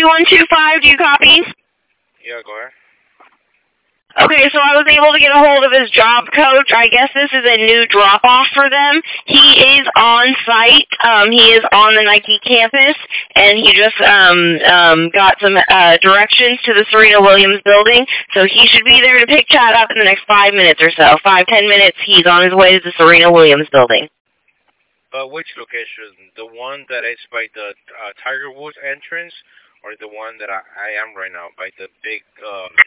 2125, do you copy? Yeah, go ahead. Okay, so I was able to get a hold of his job coach. I guess this is a new drop-off for them. He is on site. He is on the Nike campus, and he just got some directions to the Serena Williams building. So he should be there to pick Chad up in the next 5 minutes or so. 5-10 minutes, he's on his way to the Serena Williams building. Which location? The one that is by the Tiger Woods entrance, or the one that I am right now by the big